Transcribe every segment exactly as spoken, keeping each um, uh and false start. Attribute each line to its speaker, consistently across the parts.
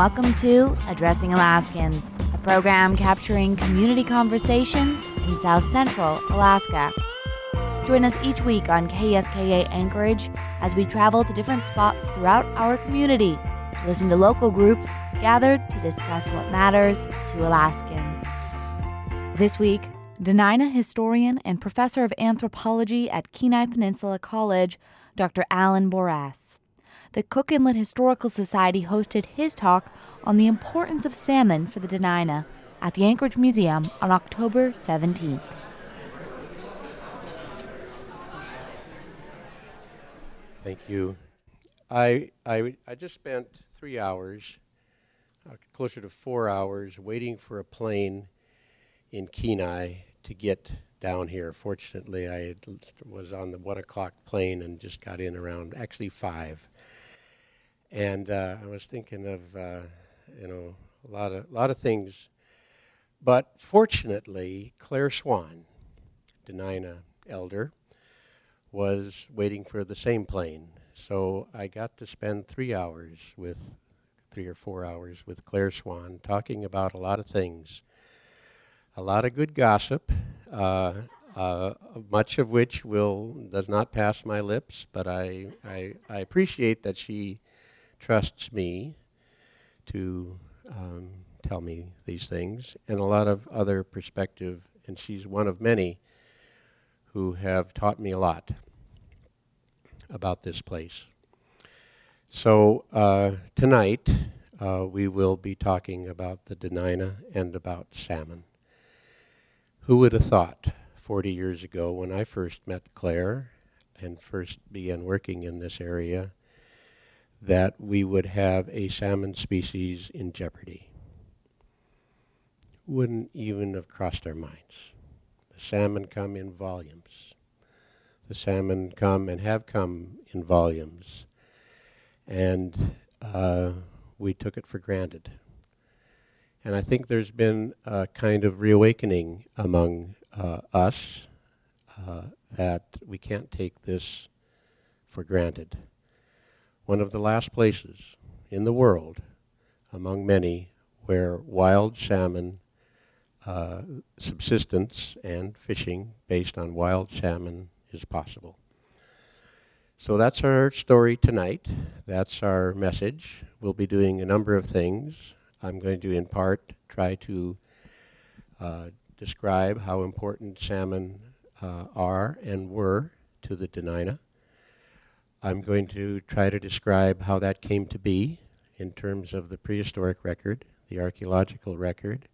Speaker 1: welcome to Addressing Alaskans, a program capturing community conversations in South Central Alaska. Join us each week on K S K A Anchorage as we travel to different spots throughout our community to listen to local groups gathered to discuss what matters to Alaskans. This week, Dena'ina historian and professor of anthropology at Kenai Peninsula College, Doctor Alan Borras. The Cook Inlet Historical Society hosted his talk on the importance of salmon for the Dena'ina at the Anchorage Museum on October seventeenth.
Speaker 2: Thank you. I, I, I just spent three hours, uh, closer to four hours, waiting for a plane in Kenai to get down here. Fortunately, I had, was on the one o'clock plane and just got in around actually five. And uh, I was thinking of, uh, you know, a lot of lot of things. But fortunately, Claire Swan, Dena'ina elder, was waiting for the same plane. So I got to spend three hours with, three or four hours with Claire Swan, talking about a lot of things. A lot of good gossip, uh, uh, much of which will does not pass my lips, but I, I, I appreciate that she trusts me to um, tell me these things, and a lot of other perspective, and she's one of many who have taught me a lot about this place. So uh, tonight uh, we will be talking about the Dena'ina and about salmon. Who would have thought forty years ago when I first met Claire and first began working in this area that we would have a salmon species in jeopardy? Wouldn't even have crossed our minds. The salmon come in volumes. The salmon come and have come in volumes. And uh, we took it for granted. And I think there's been a kind of reawakening among uh, us uh, that we can't take this for granted. One of the last places in the world, among many, where wild salmon uh, subsistence and fishing based on wild salmon is possible. So that's our story tonight. That's our message. We'll be doing a number of things. I'm going to, in part, try to uh, describe how important salmon uh, are and were to the Dena'ina. I'm going to try to describe how that came to be in terms of the prehistoric record, the archaeological record.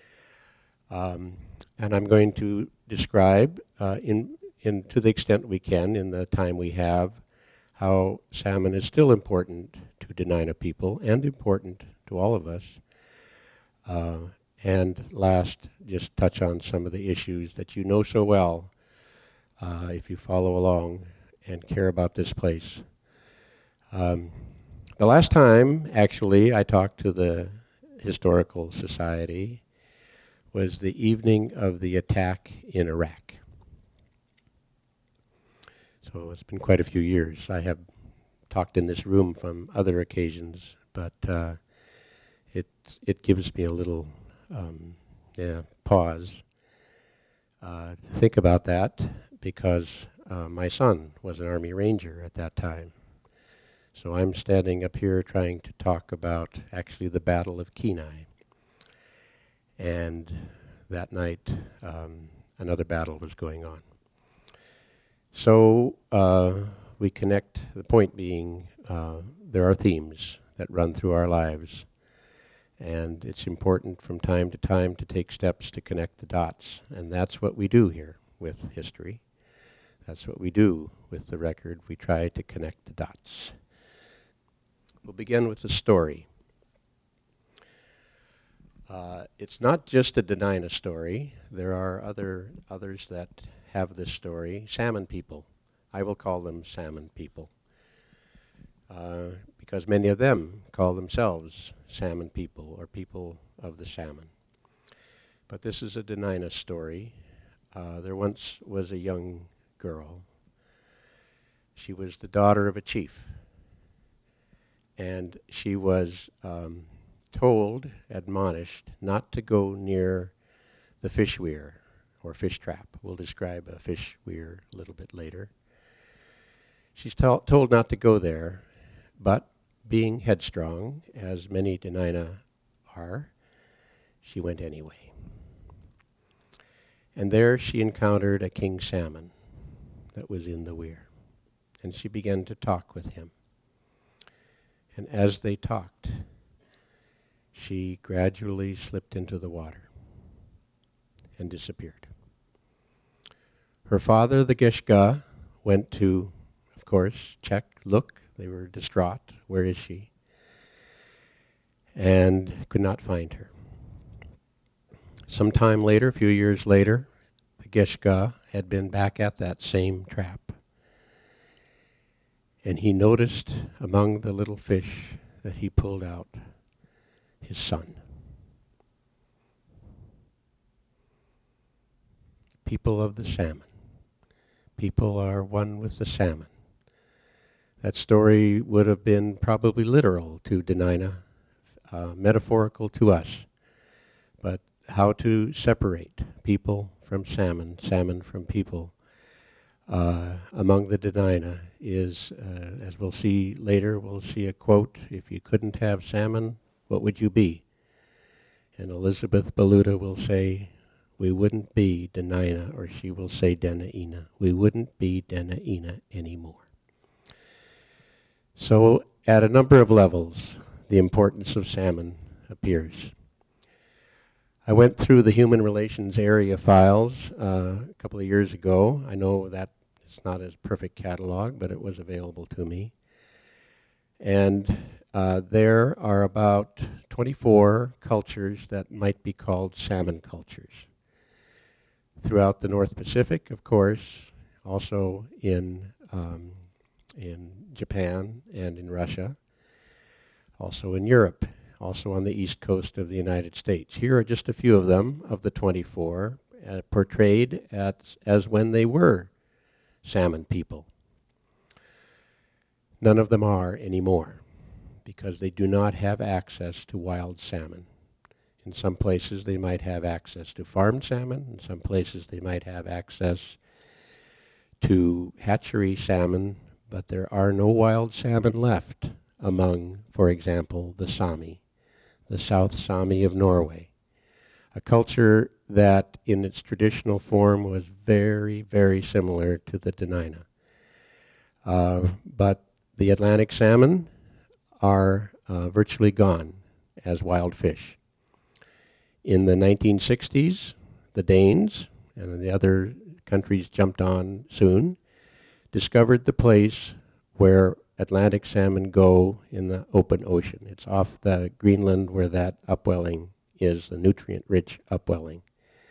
Speaker 2: Um, and I'm going to describe, uh, in, in, to the extent we can in the time we have, how salmon is still important to Dena'ina people and important to all of us. Uh, and last, just touch on some of the issues that you know so well uh, if you follow along and care about this place. Um, the last time, actually, I talked to the Historical Society was the evening of the attack in Iraq. So it's been quite a few years. I have talked in this room from other occasions, but uh, it it gives me a little um, yeah, pause uh, to think about that, because uh, my son was an Army Ranger at that time. So I'm standing up here trying to talk about actually the Battle of Kenai. And that night, um, another battle was going on. So uh, we connect, the point being, uh, there are themes that run through our lives. And it's important from time to time to take steps to connect the dots. And that's what we do here with history. That's what we do with the record. We try to connect the dots. We'll begin with the story. Uh, it's not just a Dena'ina story. There are other others that have this story. Salmon people. I will call them salmon people. Uh, because many of them call themselves salmon people or people of the salmon. But this is a Dena'ina story. Uh, there once was a young girl. She was the daughter of a chief. And she was um, told, admonished, not to go near the fish weir or fish trap. We'll describe a fish weir a little bit later. She's to- told not to go there, but being headstrong, as many Dena'ina are, she went anyway. And there she encountered a king salmon that was in the weir. And she began to talk with him. And as they talked, she gradually slipped into the water and disappeared. Her father, the Geshga, went to, of course, check, look. They were distraught. Where is she? And could not find her. Some time later, a few years later, the Geshga had been back at that same trap. And he noticed among the little fish that he pulled out his son. People of the salmon. People are one with the salmon. That story would have been probably literal to Dena'ina, uh, metaphorical to us. But how to separate people from salmon, salmon from people, uh, among the Dena'ina is, uh, as we'll see later, we'll see a quote, if you couldn't have salmon, what would you be? And Elizabeth Baluta will say, we wouldn't be Dena'ina, or she will say Dena'ina. We wouldn't be Dena'ina anymore. So at a number of levels, the importance of salmon appears. I went through the human relations area files uh, a couple of years ago. I know that it's not a perfect catalog, but it was available to me. And uh, there are about twenty-four cultures that might be called salmon cultures. Throughout the North Pacific, of course, also in, um, in Japan and in Russia, also in Europe, also on the east coast of the United States. Here are just a few of them, of the twenty-four, uh, portrayed at, as when they were salmon people. None of them are anymore, because they do not have access to wild salmon. In some places they might have access to farmed salmon, in some places they might have access to hatchery salmon, but there are no wild salmon left among, for example, the Sami, the South Sami of Norway, a culture that in its traditional form was very, very similar to the Dena'ina. Uh, but the Atlantic salmon are uh, virtually gone as wild fish. In the nineteen sixties, the Danes, and the other countries jumped on soon, discovered the place where Atlantic salmon go in the open ocean. It's off the Greenland where that upwelling is, the nutrient-rich upwelling.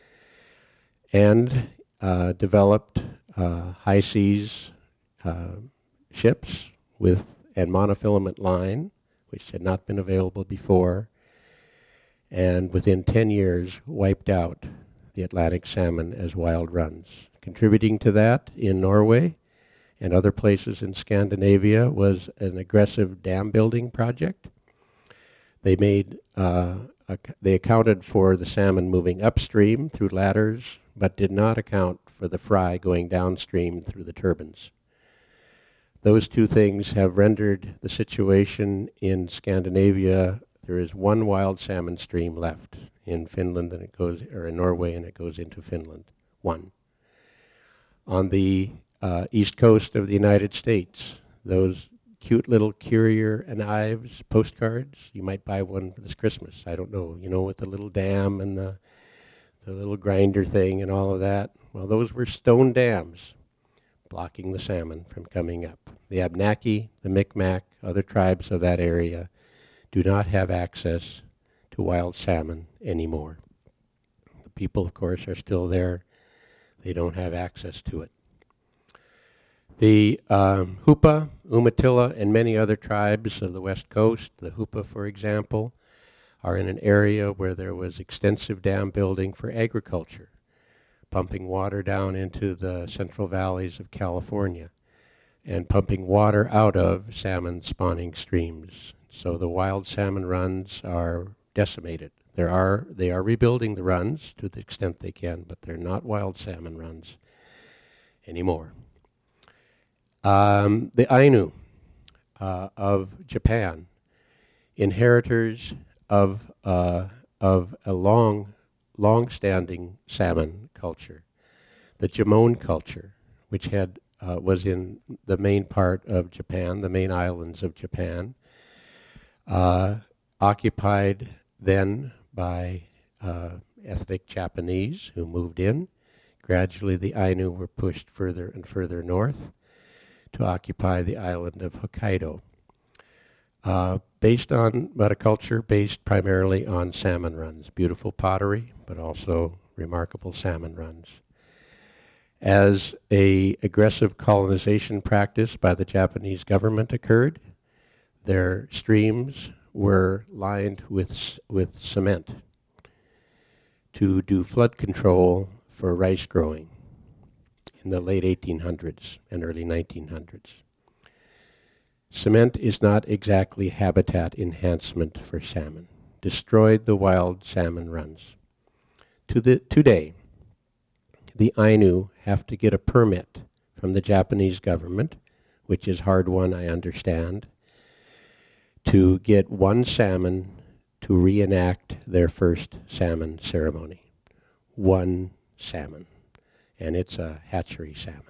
Speaker 2: And uh, developed uh, high seas uh, ships with and monofilament line, which had not been available before, and within ten years wiped out the Atlantic salmon as wild runs. Contributing to that in Norway and other places in Scandinavia was an aggressive dam building project. They made, uh, ac- they accounted for the salmon moving upstream through ladders, but did not account for the fry going downstream through the turbines. Those two things have rendered the situation in Scandinavia. There is one wild salmon stream left in Finland, and it goes, or in Norway, and it goes into Finland. One. On the uh, east coast of the United States, those cute little Currier and Ives postcards, you might buy one for this Christmas. I don't know, you know, with the little dam and the the little grinder thing and all of that. Well, those were stone dams blocking the salmon from coming up. The Abnaki, the Micmac, other tribes of that area do not have access to wild salmon anymore. The people, of course, are still there. They don't have access to it. The um, Hupa, Umatilla, and many other tribes of the West Coast, the Hupa, for example, are in an area where there was extensive dam building for agriculture, pumping water down into the central valleys of California and pumping water out of salmon spawning streams So the wild salmon runs are decimated. There are, they are rebuilding the runs to the extent they can, but they're not wild salmon runs anymore. Um, the Ainu uh, of Japan, inheritors of, uh, of a long, long-standing salmon culture. The Jomon culture, which had, uh, was in the main part of Japan, the main islands of Japan, uh, occupied then by uh, ethnic Japanese who moved in. Gradually the Ainu were pushed further and further north to occupy the island of Hokkaido. Uh, based on, but a culture based primarily on salmon runs, beautiful pottery, but also remarkable salmon runs. As a aggressive colonization practice by the Japanese government occurred, their streams were lined with, with cement to do flood control for rice growing in the late eighteen hundreds and early nineteen hundreds. Cement is not exactly habitat enhancement for salmon. Destroyed the wild salmon runs. To the, today, the Ainu have to get a permit from the Japanese government, which is hard won, I understand, to get one salmon to reenact their first salmon ceremony. One salmon. And it's a hatchery salmon.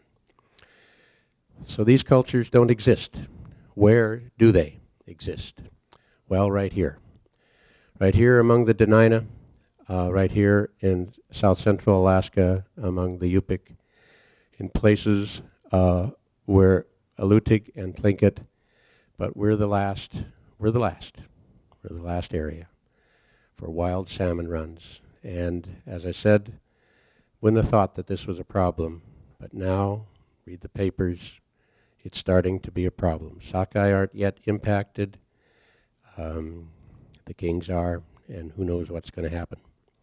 Speaker 2: So these cultures don't exist. Where do they exist? Well, right here. Right here among the Dena'ina, uh, right here in south central Alaska among the Yupik, in places uh, where Alutiiq and Tlingit, but we're the last, we're the last, we're the last area for wild salmon runs. And as I said, wouldn't have thought that this was a problem, but now, read the papers, it's starting to be a problem. Sockeye aren't yet impacted. Um, the kings are, and who knows what's going to happen.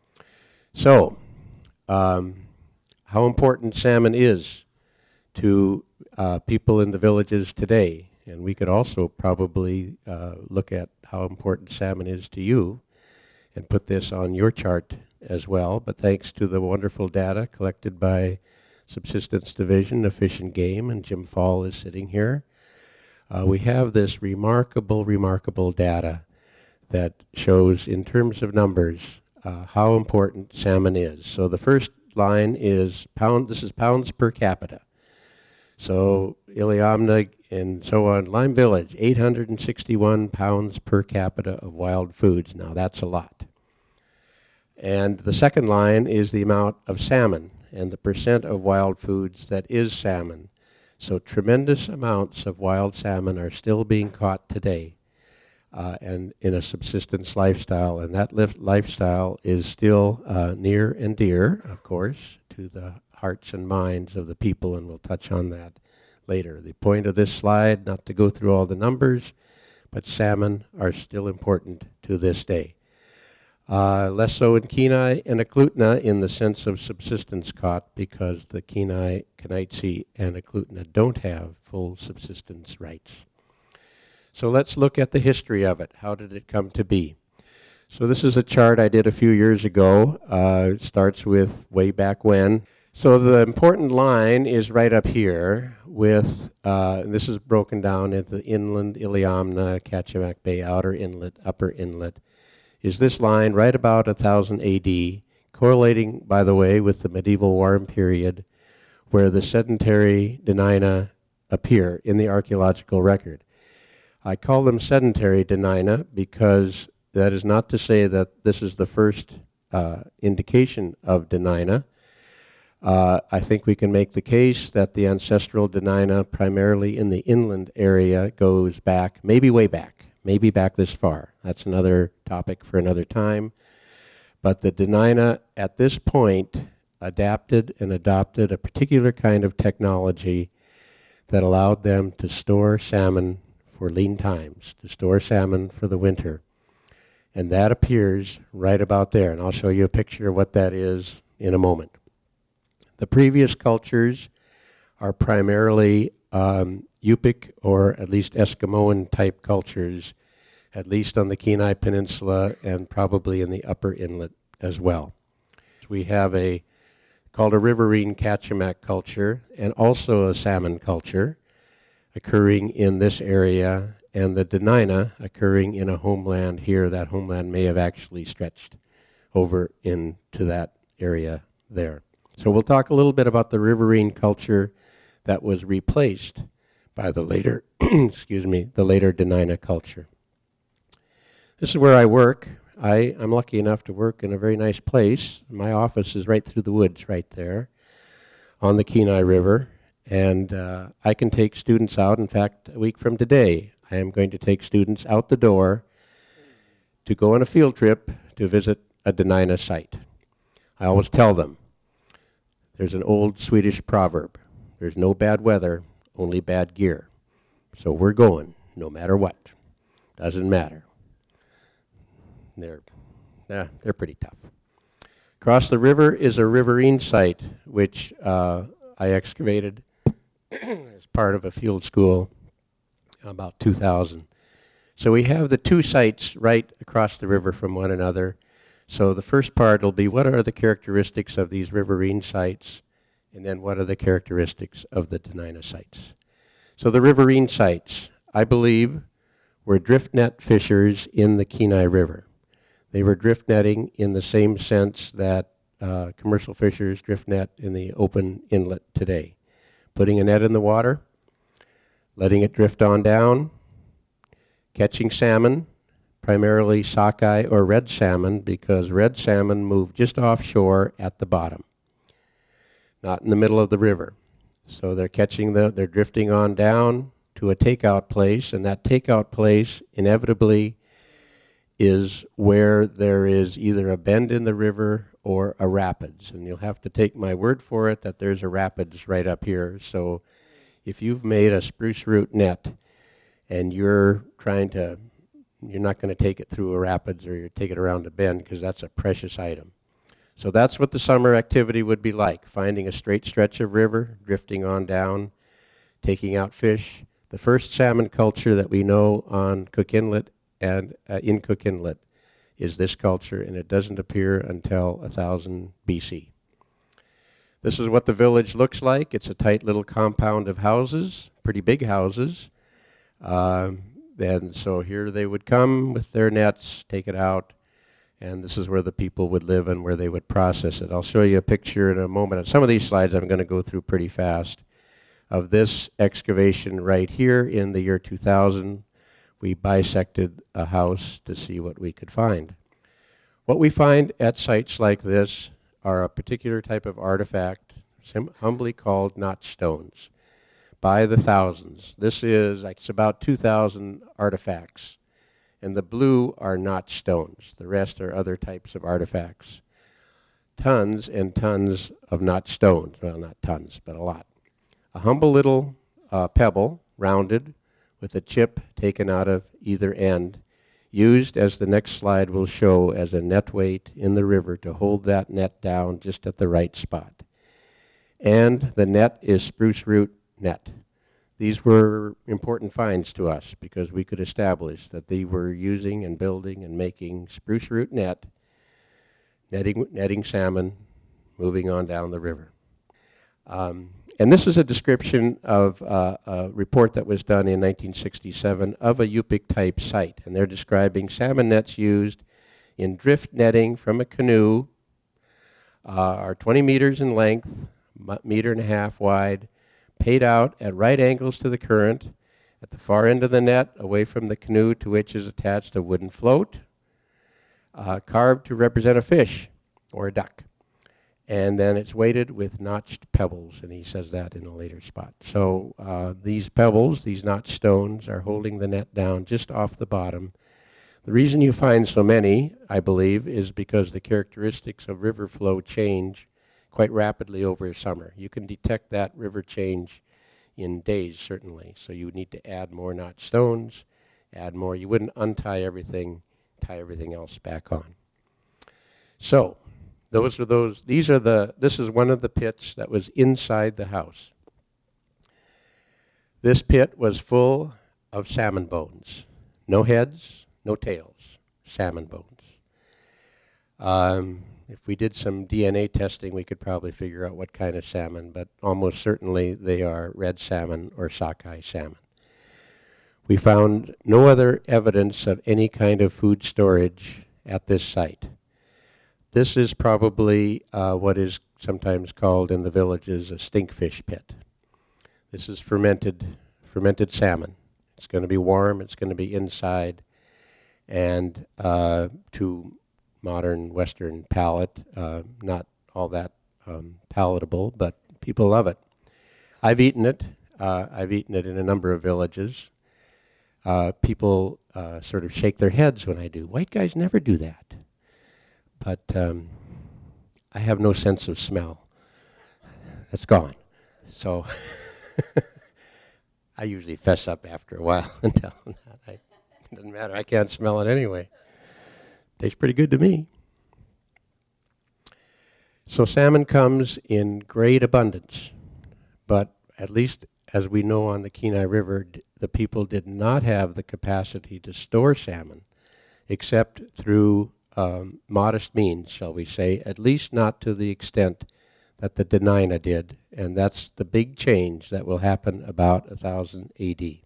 Speaker 2: So, um, how important salmon is to uh, people in the villages today. And we could also probably uh, look at how important salmon is to you and put this on your chart as well. But thanks to the wonderful data collected by Subsistence Division of Fish and Game, and Jim Fall is sitting here, uh, we have this remarkable, remarkable data that shows in terms of numbers uh, how important salmon is. So the first line is pound, this is pounds per capita. So Iliamna and so on, Lime Village, eight hundred sixty-one pounds per capita of wild foods. Now that's a lot. And the second line is the amount of salmon and the percent of wild foods that is salmon. So tremendous amounts of wild salmon are still being caught today uh, and in a subsistence lifestyle. And that lif- lifestyle is still uh, near and dear, of course, to the hearts and minds of the people, and we'll touch on that later. The point of this slide, not to go through all the numbers, but salmon are still important to this day. Uh, less so in Kenai and Eklutna in the sense of subsistence caught, because the Kenai, Kenaitze, and Eklutna don't have full subsistence rights. So let's look at the history of it. How did it come to be? So this is a chart I did a few years ago. Uh, it starts with way back when. So the important line is right up here with, uh, and this is broken down into the inland, Iliamna, Kachemak Bay, outer inlet, upper inlet, is this line right about one thousand A D, correlating, by the way, with the medieval warm period where the sedentary Dena'ina appear in the archaeological record. I call them sedentary Dena'ina because that is not to say that this is the first uh, indication of Dena'ina. Uh, I think we can make the case that the ancestral Dena'ina, primarily in the inland area, goes back, maybe way back. Maybe back this far. That's another topic for another time. But the Dena'ina at this point adapted and adopted a particular kind of technology that allowed them to store salmon for lean times, to store salmon for the winter. And that appears right about there. And I'll show you a picture of what that is in a moment. The previous cultures are primarily um, Yupik or at least Eskimoan type cultures at least on the Kenai Peninsula and probably in the upper inlet as well. We have a called a riverine Kachemak culture and also a salmon culture occurring in this area, and the Dena'ina occurring in a homeland here. That homeland may have actually stretched over into that area there. So we'll talk a little bit about the riverine culture that was replaced by the later, excuse me, the later Dena'ina culture. This is where I work. I, I'm lucky enough to work in a very nice place. My office is right through the woods right there on the Kenai River. And uh, I can take students out. In fact, a week from today, I am going to take students out the door to go on a field trip to visit a Dena'ina site. I always tell them, there's an old Swedish proverb, there's no bad weather, only bad gear. So we're going, no matter what. Doesn't matter. They're, nah, they're pretty tough. Across the river is a riverine site, which uh, I excavated as part of a field school about two thousand. So we have the two sites right across the river from one another. So the first part will be what are the characteristics of these riverine sites, and then what are the characteristics of the Dena'ina sites. So the riverine sites, I believe, were drift net fishers in the Kenai River. They were drift netting in the same sense that uh, commercial fishers drift net in the open inlet today. Putting a net in the water, letting it drift on down, catching salmon, primarily sockeye or red salmon, because red salmon move just offshore at the bottom, not in the middle of the river. So they're catching the, they're drifting on down to a takeout place, and that takeout place inevitably is where there is either a bend in the river or a rapids. And you'll have to take my word for it that there's a rapids right up here. So if you've made a spruce root net and you're trying to, you're not going to take it through a rapids or you take it around a bend because that's a precious item. So that's what the summer activity would be like, finding a straight stretch of river, drifting on down, taking out fish. The first salmon culture that we know on Cook Inlet and uh, in Cook Inlet is this culture, and it doesn't appear until one thousand B C. This is what the village looks like. It's a tight little compound of houses, pretty big houses. Um, and so here they would come with their nets, take it out, and this is where the people would live and where they would process it. I'll show you a picture in a moment. On some of these slides I'm going to go through pretty fast of this excavation right here in the year two thousand. We bisected a house to see what we could find. What we find at sites like this are a particular type of artifact, humbly called notch stones, by the thousands. This is, like, it's about two thousand artifacts, and the blue are notch stones. The rest are other types of artifacts. Tons and tons of notch stones. Well, not tons, but a lot. A humble little uh, pebble, rounded, with a chip taken out of either end, used, as the next slide will show, as a net weight in the river to hold that net down just at the right spot. And the net is spruce root net. These were important finds to us because we could establish that they were using and building and making spruce root net, netting, netting salmon, moving on down the river. Um, And this is a description of uh, a report that was done in nineteen sixty-seven of a Yupik-type site. And they're describing salmon nets used in drift netting from a canoe, uh, are twenty meters in length, meter and a half wide, paid out at right angles to the current. At the far end of the net, away from the canoe to which is attached a wooden float, uh, carved to represent a fish or a duck. And then it's weighted with notched pebbles, and he says that in a later spot. So uh, these pebbles, these notched stones, are holding the net down just off the bottom. The reason you find so many, I believe, is because the characteristics of river flow change quite rapidly over summer. You can detect that river change in days, certainly. So you would need to add more notched stones, add more. You wouldn't untie everything, tie everything else back on. So Those are those, these are the, this is one of the pits that was inside the house. This pit was full of salmon bones. No heads, no tails, salmon bones. Um, if we did some D N A testing, we could probably figure out what kind of salmon, but almost certainly they are red salmon or sockeye salmon. We found no other evidence of any kind of food storage at this site. This is probably uh, what is sometimes called in the villages a stinkfish pit. This is fermented, fermented salmon. It's going to be warm, it's going to be inside, and uh, to modern Western palate, uh, not all that um, palatable, but people love it. I've eaten it. Uh, I've eaten it in a number of villages. Uh, people uh, sort of shake their heads when I do. White guys never do that. But um, I have no sense of smell. That's gone. So I usually fess up after a while and tell them that. I, it doesn't matter. I can't smell it anyway. Tastes pretty good to me. So salmon comes in great abundance, but at least as we know on the Kenai River, d- the people did not have the capacity to store salmon except through um, modest means, shall we say, at least not to the extent that the Dena'ina did, and that's the big change that will happen about one thousand A D.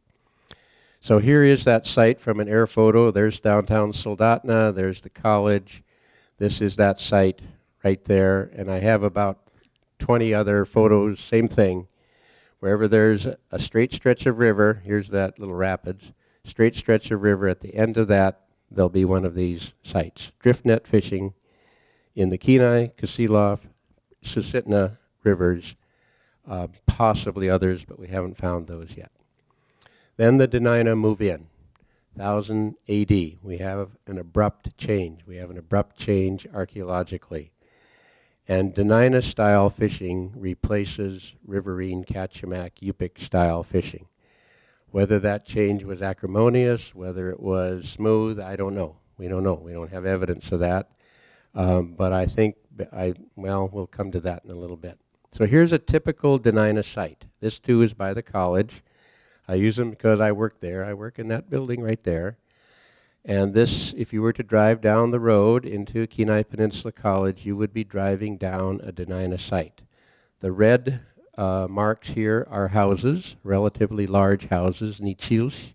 Speaker 2: So here is that site from an air photo. There's downtown Soldotna, there's the college. This is that site right there, and I have about twenty other photos, same thing. Wherever there's a straight stretch of river, here's that little rapids, straight stretch of river, at the end of that, there'll be one of these sites. Drift net fishing in the Kenai, Kasilof, Susitna rivers, uh, possibly others, but we haven't found those yet. Then the Dena'ina move in, one thousand A D. We have an abrupt change. We have an abrupt change archaeologically. And Dena'ina style fishing replaces riverine Kachimak Yupik style fishing. Whether that change was acrimonious, whether it was smooth, I don't know. We don't know. We don't have evidence of that. Um, but I think, I well, we'll come to that in a little bit. So here's a typical Dena'ina site. This too is by the college. I use them because I work there. I work in that building right there. And this, if you were to drive down the road into Kenai Peninsula College, you would be driving down a Dena'ina site. The red uh, marks here are houses, relatively large houses, nichils.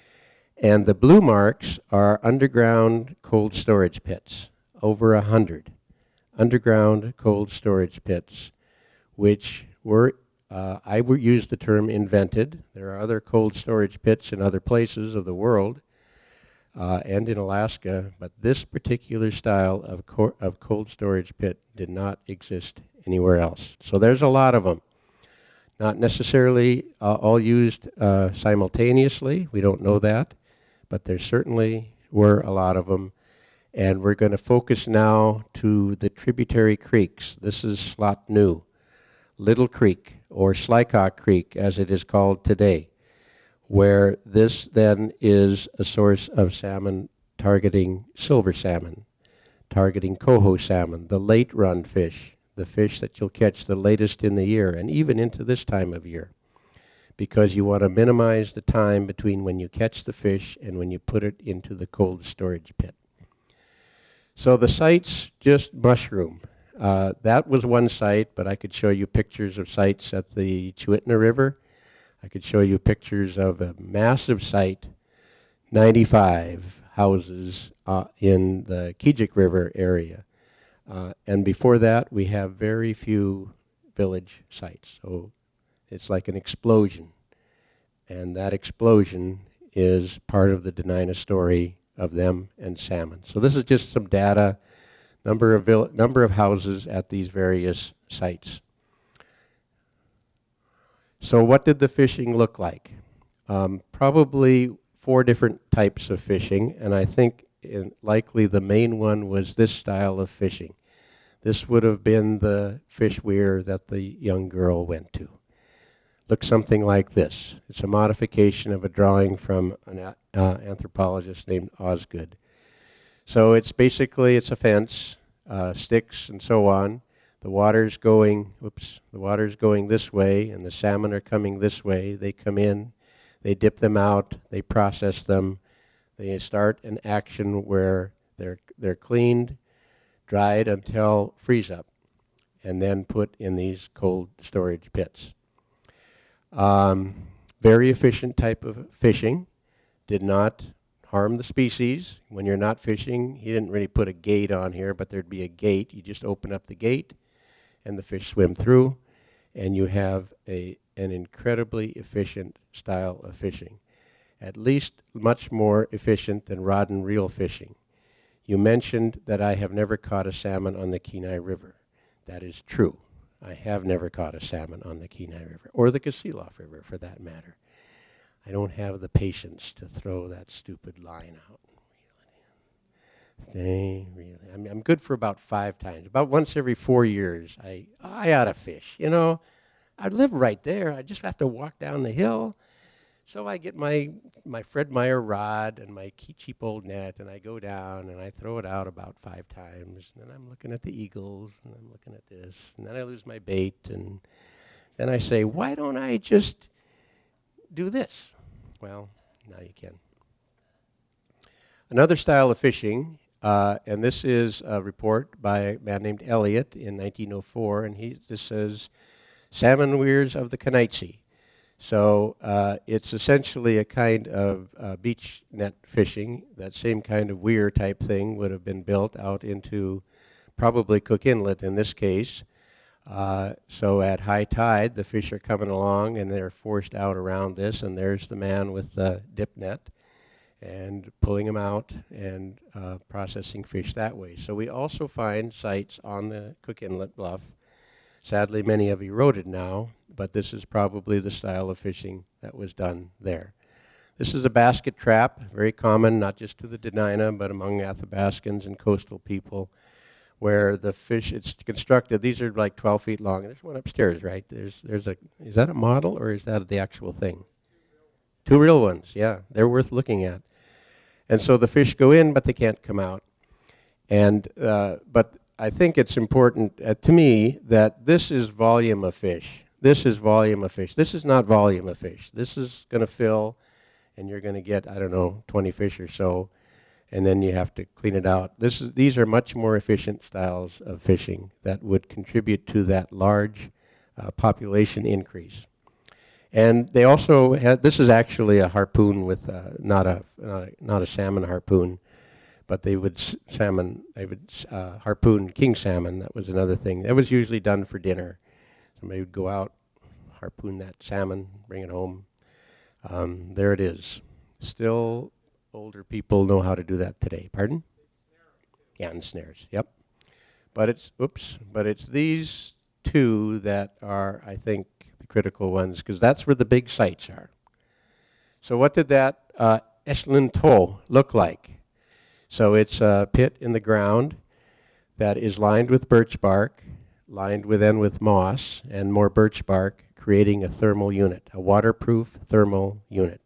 Speaker 2: And the blue marks are underground cold storage pits, over a hundred. Underground cold storage pits, which were, uh, I would use the term invented. There are other cold storage pits in other places of the world, Uh, and in Alaska, but this particular style of, co- of cold storage pit did not exist anywhere else. So there's a lot of them. Not necessarily uh, all used uh, simultaneously, we don't know that, but there certainly were a lot of them. And we're going to focus now to the tributary creeks. This is Slotnu, Little Creek, or Slycock Creek as it is called today, where this then is a source of salmon targeting silver salmon, targeting coho salmon, the late run fish, the fish that you'll catch the latest in the year and even into this time of year, because you want to minimize the time between when you catch the fish and when you put it into the cold storage pit. So the sites just mushroom. Uh, that was one site, but I could show you pictures of sites at the Chewitna River. I could show you pictures of a massive site, ninety-five houses uh, in the Kijik River area. Uh, and before that, we have very few village sites. So it's like an explosion. And that explosion is part of the Dena'ina story of them and salmon. So this is just some data, number of, vill- number of houses at these various sites. So what did the fishing look like? Um, probably four different types of fishing, and I think in, likely the main one was this style of fishing. This would have been the fish weir that the young girl went to. Looks something like this. It's a modification of a drawing from an uh, anthropologist named Osgood. So it's basically, it's a fence, uh, sticks and so on. The water's going, whoops, the water's going this way, and the salmon are coming this way. They come in, they dip them out, they process them, They start an action where they're, they're cleaned, dried until freeze up, and then put in these cold storage pits. Um, very efficient type of fishing, did not harm the species. When you're not fishing, he didn't really put a gate on here, but there'd be a gate. You just open up the gate and the fish swim through, and you have a, an incredibly efficient style of fishing. At least much more efficient than rod and reel fishing. You mentioned that I have never caught a salmon on the Kenai River. That is true. I have never caught a salmon on the Kenai River, or the Kasilof River for that matter. I don't have the patience to throw that stupid line out. Stay, really. I mean, I'm good for about five times. About once every four years, I, I ought to fish. You know, I live right there. I just have to walk down the hill. So I get my, my Fred Meyer rod and my cheap old net, and I go down and I throw it out about five times. And then I'm looking at the eagles, and I'm looking at this, and then I lose my bait, and then I say, why don't I just do this? Well, now you can. Another style of fishing, uh, and this is a report by a man named Elliott in nineteen oh four, and he this says, salmon weirs of the Kenaitze. So uh, it's essentially a kind of uh, beach net fishing. That same kind of weir type thing would have been built out into probably Cook Inlet in this case. Uh, so at high tide, the fish are coming along and they're forced out around this, and there's the man with the dip net and pulling them out and uh, processing fish that way. So we also find sites on the Cook Inlet bluff. Sadly, many have eroded now, but this is probably the style of fishing that was done there. This is a basket trap, very common, not just to the Dena'ina, but among Athabascans and coastal people, where the fish, it's constructed, these are like twelve feet long. There's one upstairs, right? There's, there's a, is that a model or is that the actual thing? Two real ones, yeah. They're worth looking at. And so the fish go in, but they can't come out. And, uh, but I think it's important uh, to me that this is volume of fish. This is volume of fish. This is not volume of fish. This is going to fill, and you're going to get, I don't know, twenty fish or so, and then you have to clean it out. This is, these are much more efficient styles of fishing that would contribute to that large uh, population increase. And they also had, this is actually a harpoon with, uh, not, a, not, a, not a salmon harpoon, but they would s salmon, they would uh, harpoon king salmon. That was another thing. That was usually done for dinner. Somebody would go out, harpoon that salmon, bring it home. Um, there it is. Still, older people know how to do that today. Pardon? Yeah, and snares. Yep. But it's oops. But it's these two that are, I think, the critical ones, because that's where the big sites are. So what did that uh, Eslinto look like? So it's a pit in the ground that is lined with birch bark, lined with then with moss and more birch bark, creating a thermal unit, a waterproof thermal unit.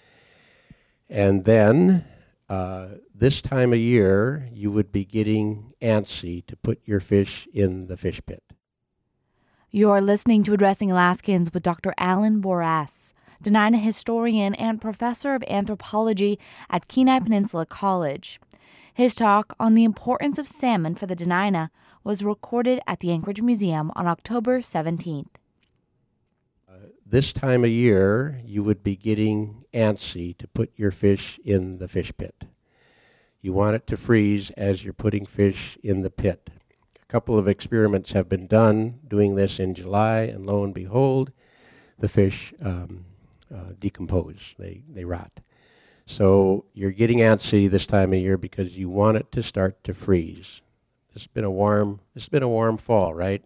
Speaker 2: And then uh, this time of year, you would be getting antsy to put your fish in the fish pit.
Speaker 1: You are listening to Addressing Alaskans with Doctor Alan Boras, Dena'ina historian and professor of anthropology at Kenai Peninsula College. His talk on the importance of salmon for the Dena'ina was recorded at the Anchorage Museum on October seventeenth.
Speaker 2: Uh, this time of year, you would be getting antsy to put your fish in the fish pit. You want it to freeze as you're putting fish in the pit. A couple of experiments have been done doing this in July, and lo and behold, the fish um, uh, decompose, they, they rot. So you're getting antsy this time of year because you want it to start to freeze. It's been a warm, it's been a warm fall, right?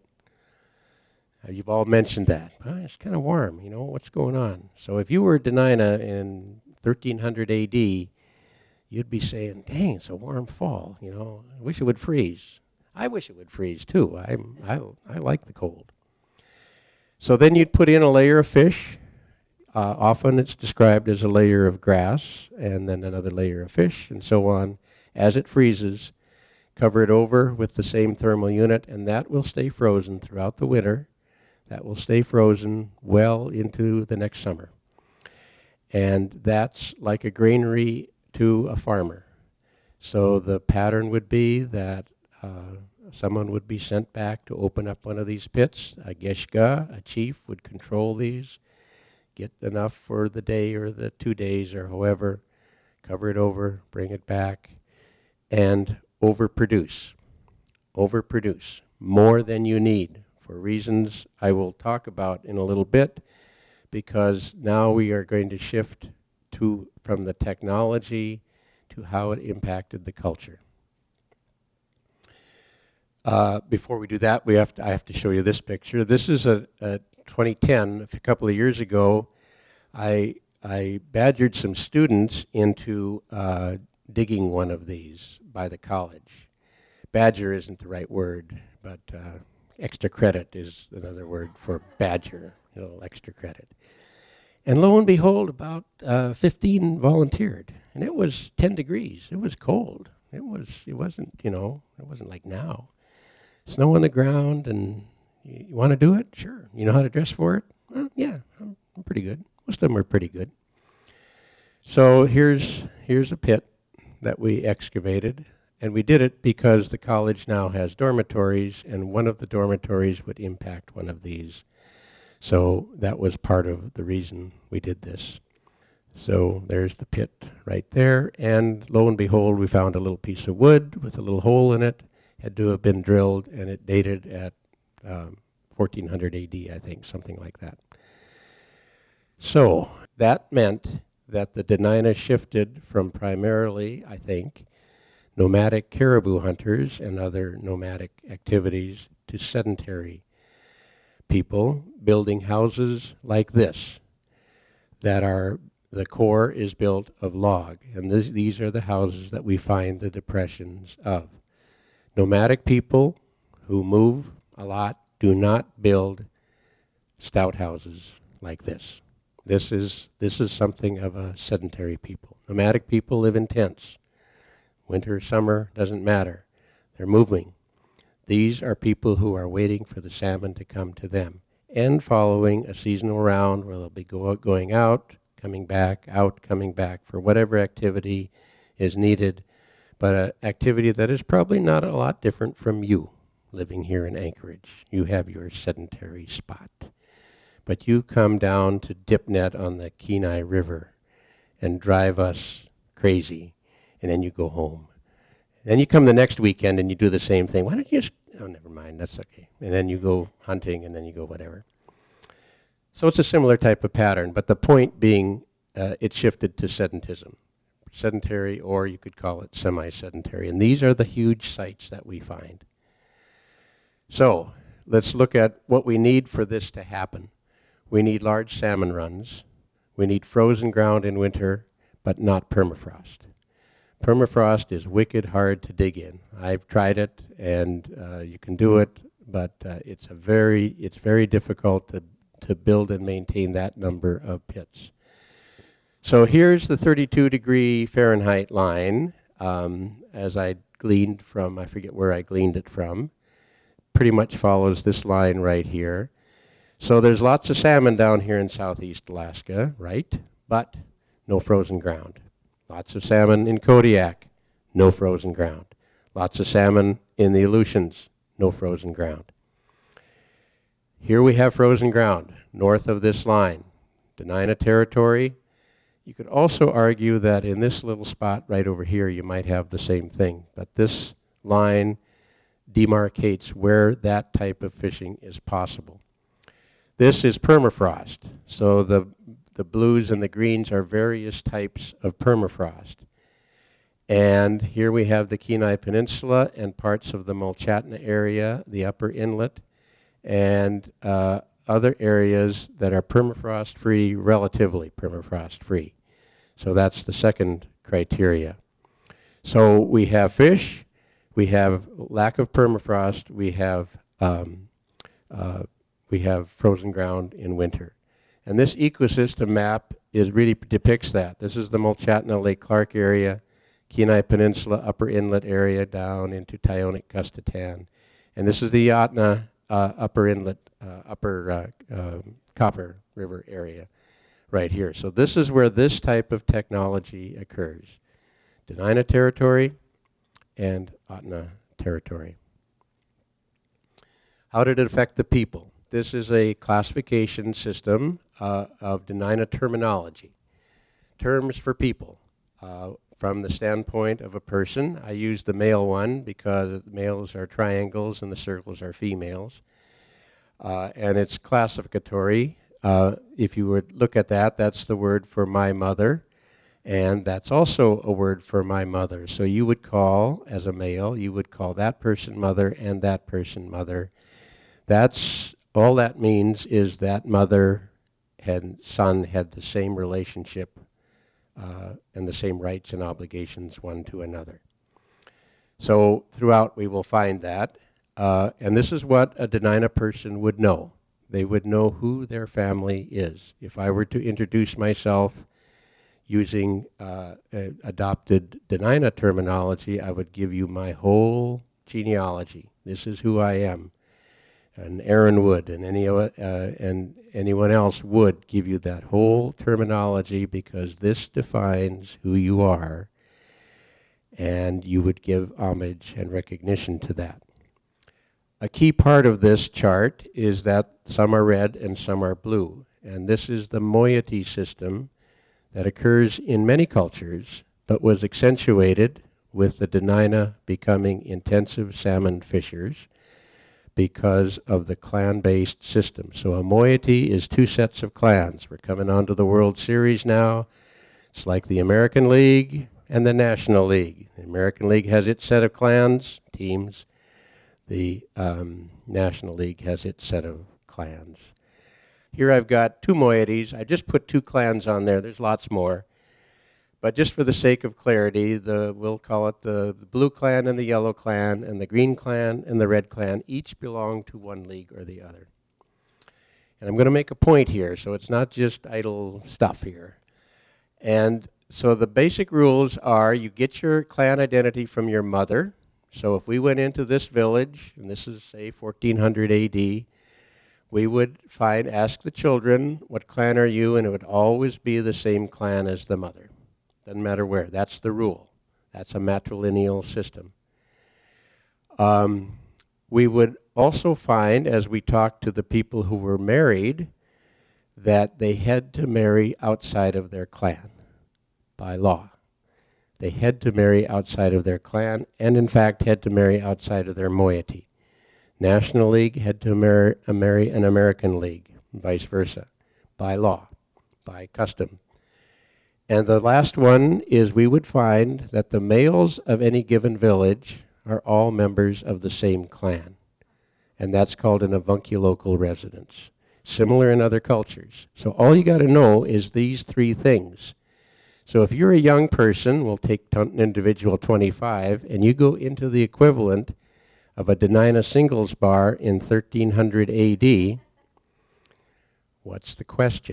Speaker 2: Uh, you've all mentioned that. Oh, it's kind of warm, you know, what's going on? So if you were Dena'ina in thirteen hundred A D, you'd be saying, dang, it's a warm fall, you know, I wish it would freeze. I wish it would freeze too. I'm, I, I like the cold. So then you'd put in a layer of fish. Uh, often it's described as a layer of grass and then another layer of fish and so on. As it freezes, cover it over with the same thermal unit, and that will stay frozen throughout the winter. That will stay frozen well into the next summer. And that's like a granary to a farmer. So the pattern would be that uh, someone would be sent back to open up one of these pits. A geshga, a chief, would control these, get enough for the day or the two days or however, cover it over, bring it back, and overproduce. Overproduce more than you need for reasons I will talk about in a little bit, because now we are going to shift to from the technology to how it impacted the culture. Uh, before we do that, we have to, I have to show you this picture. This is a, a twenty ten, a couple of years ago. I, I badgered some students into uh, digging one of these by the college. Badger isn't the right word, but uh, extra credit is another word for badger, a little extra credit. And lo and behold, about uh, fifteen volunteered, and it was ten degrees. It was cold. It was. It wasn't. You know. It wasn't like now. Snow on the ground, and you, you want to do it? Sure. You know how to dress for it? Well, yeah, I'm, I'm pretty good. Most of them are pretty good. So here's here's a pit that we excavated, and we did it because the college now has dormitories, and one of the dormitories would impact one of these. So that was part of the reason we did this. So there's the pit right there, and lo and behold, we found a little piece of wood with a little hole in it. Had to have been drilled, and it dated at um, fourteen hundred A D, I think, something like that. So that meant that the Dena'ina shifted from primarily, I think, nomadic caribou hunters and other nomadic activities to sedentary people building houses like this that are, the core is built of log, and this, these are the houses that we find the depressions of. Nomadic people who move a lot do not build stout houses like this. This is, this is something of a sedentary people. Nomadic people live in tents. Winter, summer, doesn't matter. They're moving. These are people who are waiting for the salmon to come to them and following a seasonal round where they'll be go going out, coming back, out, coming back for whatever activity is needed, but an activity that is probably not a lot different from you living here in Anchorage. You have your sedentary spot. But you come down to dip net on the Kenai River and drive us crazy, and then you go home. Then you come the next weekend and you do the same thing. Why don't you just, oh, never mind, that's okay. And then you go hunting, and then you go whatever. So it's a similar type of pattern, but the point being uh, it shifted to sedentism. Sedentary, or you could call it semi-sedentary. And these are the huge sites that we find. So let's look at what we need for this to happen. We need large salmon runs. We need frozen ground in winter, but not permafrost. Permafrost is wicked hard to dig in. I've tried it, and uh, you can do it, but uh, it's a very it's very difficult to to build and maintain that number of pits. So here's the thirty-two degree Fahrenheit line, um, as I gleaned from, I forget where I gleaned it from. Pretty much follows this line right here. So there's lots of salmon down here in southeast Alaska, right? But no frozen ground. Lots of salmon in Kodiak, no frozen ground. Lots of salmon in the Aleutians, no frozen ground. Here we have frozen ground, north of this line. Dena'ina territory. You could also argue that in this little spot right over here, you might have the same thing. But this line demarcates where that type of fishing is possible. This is permafrost. So the The blues and the greens are various types of permafrost. And here we have the Kenai Peninsula and parts of the Mulchatna area, the upper inlet, and uh, other areas that are permafrost-free, relatively permafrost-free. So that's the second criteria. So we have fish, we have lack of permafrost, we have, um, uh, we have frozen ground in winter. And this ecosystem map is really depicts that. This is the Mulchatna Lake Clark area, Kenai Peninsula upper inlet area down into Tyonek Kuskotan. And this is the Yatna uh, upper inlet, uh, upper uh, uh, Copper River area right here. So this is where this type of technology occurs. Dena'ina territory and Ahtna territory. How did it affect the people? This is a classification system uh, of Dena'ina terminology. Terms for people. Uh, from the standpoint of a person, I use the male one because the males are triangles and the circles are females. Uh, and it's classificatory. Uh, if you would look at that, that's the word for my mother. And that's also a word for my mother. So you would call, as a male, you would call that person mother and that person mother. That's, all that means is that mother and son had the same relationship uh, and the same rights and obligations one to another. So throughout we will find that. Uh, and this is what a Dena'ina person would know. They would know who their family is. If I were to introduce myself using uh, a adopted Dena'ina terminology, I would give you my whole genealogy. This is who I am. And Aaron would, and any uh, and anyone else would give you that whole terminology, because this defines who you are, and you would give homage and recognition to that. A key part of this chart is that some are red and some are blue, and this is the moiety system that occurs in many cultures, but was accentuated with the Dena'ina becoming intensive salmon fishers because of the clan-based system. So a moiety is two sets of clans. We're coming on to the World Series now. It's like the American League and the National League. The American League has its set of clans, teams. The um, National League has its set of clans. Here I've got two moieties. I just put two clans on there. There's lots more. But just for the sake of clarity, the, we'll call it the, the blue clan and the yellow clan and the green clan and the red clan each belong to one league or the other. And I'm going to make a point here, so it's not just idle stuff here. And so the basic rules are you get your clan identity from your mother. So if we went into this village, and this is, say, fourteen hundred A D, we would find, ask the children, what clan are you? And it would always be the same clan as the mother. Doesn't matter where. That's the rule. That's a matrilineal system. Um, we would also find, as we talked to the people who were married, that they had to marry outside of their clan by law. They had to marry outside of their clan, and in fact had to marry outside of their moiety. National League had to marry, uh, marry an American League, and vice versa, by law, by custom. And the last one is we would find that the males of any given village are all members of the same clan. And that's called an avunculocal residence. Similar in other cultures. So all you got to know is these three things. So if you're a young person, we'll take an individual twenty-five, and you go into the equivalent of a Dena'ina singles bar in thirteen hundred A D, what's the question?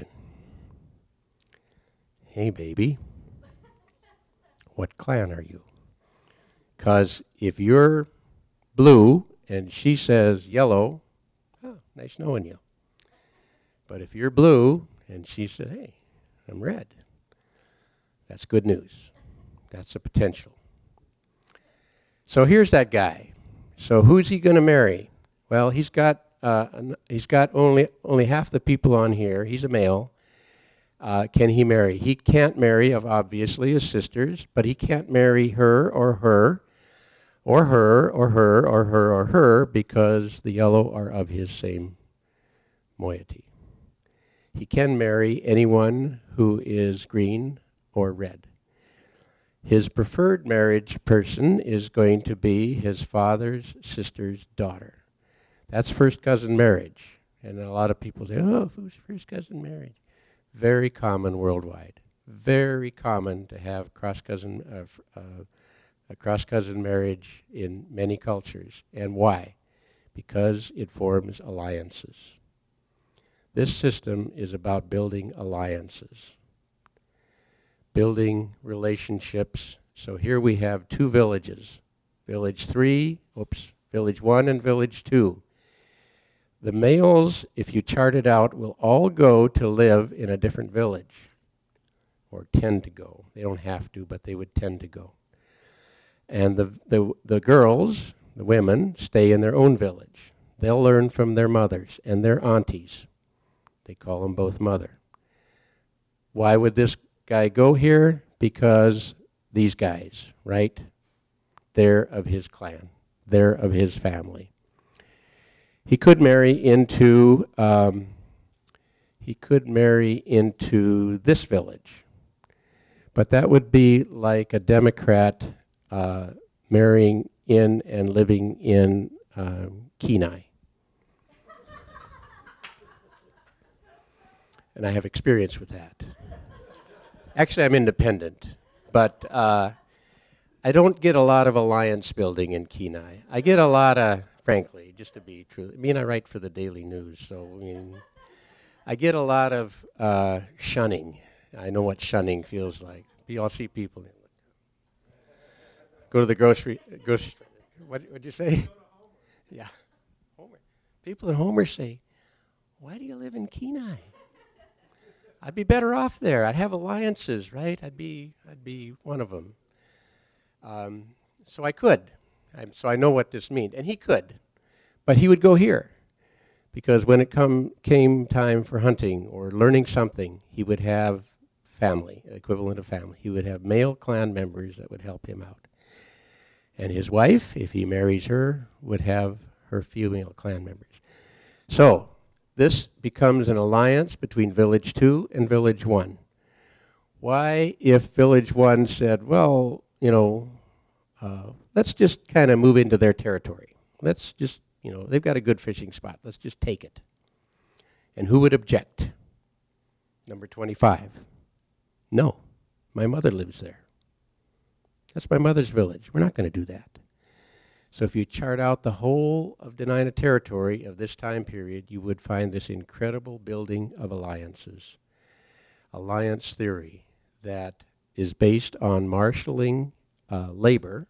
Speaker 2: Hey, baby, what clan are you? Because if you're blue and she says yellow, oh, nice knowing you. But if you're blue and she said, hey, I'm red, that's good news. That's a potential. So here's that guy. So who's he going to marry? Well, he's got uh, he's got only only half the people on here. He's a male. Uh, can he marry? He can't marry, of obviously, his sisters, but he can't marry her or her, or her or her or her or her, because the yellow are of his same moiety. He can marry anyone who is green or red. His preferred marriage person is going to be his father's sister's daughter. That's first cousin marriage. And a lot of people say, oh, who's first cousin marriage? Very common worldwide. Very common to have cross-cousin uh, uh, a cross-cousin marriage in many cultures. And why? Because it forms alliances. This system is about building alliances, building relationships. So here we have two villages, village three, oops, village one and village two. The males, if you chart it out, will all go to live in a different village, or tend to go. They don't have to, but they would tend to go. And the, the, the girls, the women, stay in their own village. They'll learn from their mothers and their aunties. They call them both mother. Why would this guy go here? Because these guys, right? They're of his clan. They're of his family. He could marry into, um, he could marry into this village. But that would be like a Democrat uh, marrying in and living in uh, Kenai. And I have experience with that. Actually, I'm independent, but uh, I don't get a lot of alliance building in Kenai. I get a lot of, frankly, just to be true, I mean, I write for the Daily News, so I mean, I get a lot of uh, shunning. I know what shunning feels like. You all see people. Go to the grocery grocery store. What what'd you say? Yeah, Homer. People in Homer say, "Why do you live in Kenai? I'd be better off there. I'd have alliances, right? I'd be I'd be one of them." Um, so I could. I'm, so I know what this means, and he could, but he would go here, because when it come came time for hunting or learning something, he would have family, equivalent of family. He would have male clan members that would help him out. And his wife, if he marries her, would have her female clan members. So this becomes an alliance between Village Two and Village One. Why, if Village One said, well, you know, uh, let's just kind of move into their territory. Let's just, you know, they've got a good fishing spot. Let's just take it. And who would object? Number twenty-five. No, my mother lives there. That's my mother's village. We're not going to do that. So if you chart out the whole of Dena'ina territory of this time period, you would find this incredible building of alliances. Alliance theory that is based on marshaling uh, labor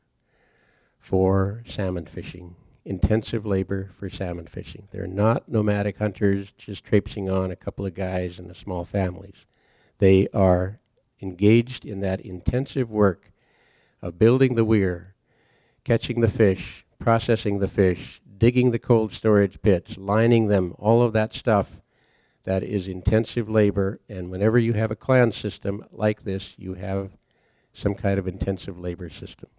Speaker 2: for salmon fishing, intensive labor for salmon fishing. They're not nomadic hunters just traipsing on a couple of guys and the small families. They are engaged in that intensive work of building the weir, catching the fish, processing the fish, digging the cold storage pits, lining them, all of that stuff that is intensive labor. And whenever you have a clan system like this, you have some kind of intensive labor system.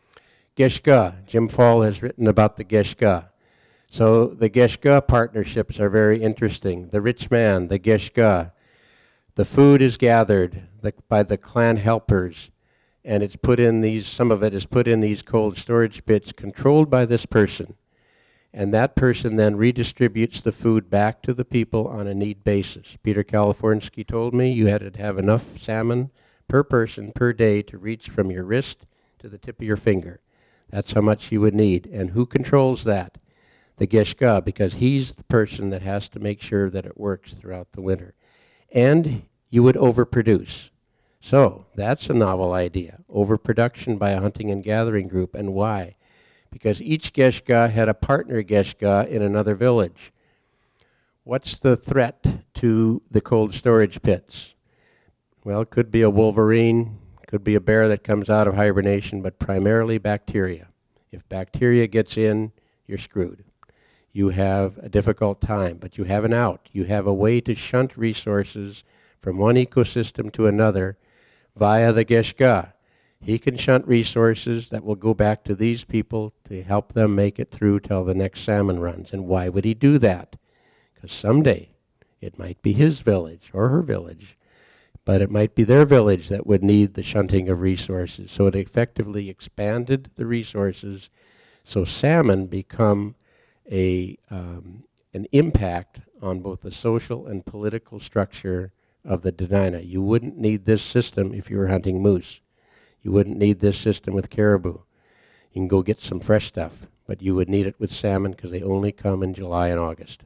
Speaker 2: Geshga, Jim Fall has written about the Geshga. So the Geshga partnerships are very interesting. The rich man, the Geshga, the food is gathered the, by the clan helpers, and it's put in these, some of it is put in these cold storage pits controlled by this person. And that person then redistributes the food back to the people on a need basis. Peter Kalifornsky told me you had to have enough salmon per person per day to reach from your wrist to the tip of your finger. That's how much you would need. And who controls that? The Geshga, because he's the person that has to make sure that it works throughout the winter. And you would overproduce. So that's a novel idea, overproduction by a hunting and gathering group. And why? Because each Geshga had a partner Geshga in another village. What's the threat to the cold storage pits? Well, it could be a wolverine, could be a bear that comes out of hibernation, but primarily bacteria. If bacteria gets in, you're screwed. You have a difficult time, but you have an out. You have a way to shunt resources from one ecosystem to another via the Geshga. He can shunt resources that will go back to these people to help them make it through till the next salmon runs. And why would he do that? Because someday it might be his village or her village, but it might be their village that would need the shunting of resources. So it effectively expanded the resources, so salmon become a um, an impact on both the social and political structure of the Dena'ina. You wouldn't need this system if you were hunting moose. You wouldn't need this system with caribou. You can go get some fresh stuff, but you would need it with salmon because they only come in July and August.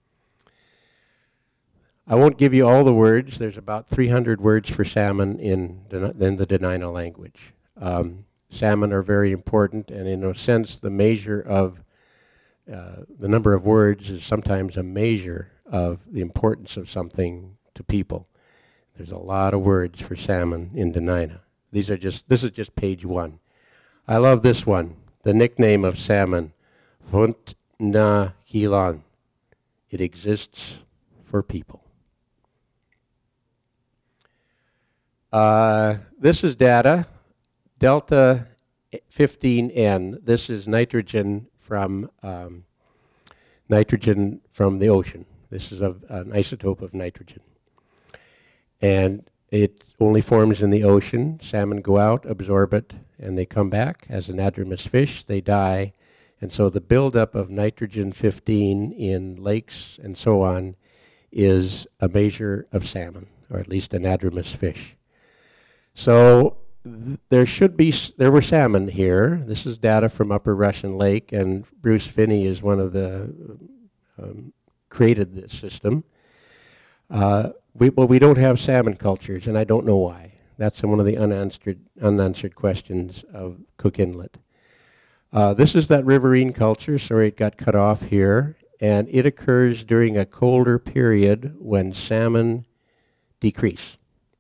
Speaker 2: I won't give you all the words. There's about three hundred words for salmon in, in the Dena'ina language. Um, salmon are very important, and in a sense, the measure of uh, the number of words is sometimes a measure of the importance of something to people. There's a lot of words for salmon in Dena'ina. These are just, this is just page one. I love this one, the nickname of salmon, Vunt na Hilan. It exists for people. Uh, this is data, delta fifteen N. This is nitrogen from um, nitrogen from the ocean. This is a, an isotope of nitrogen. And it only forms in the ocean. Salmon go out, absorb it, and they come back as anadromous fish. They die. And so the buildup of nitrogen fifteen in lakes and so on is a measure of salmon, or at least anadromous fish. So th there should be, s there were salmon here. This is data from Upper Russian Lake, and Bruce Finney is one of the, um, created this system. Uh, we, well, we don't have salmon cultures, and I don't know why. That's one of the unanswered, unanswered questions of Cook Inlet. Uh, this is that riverine culture. Sorry it got cut off here. And it occurs during a colder period when salmon decrease.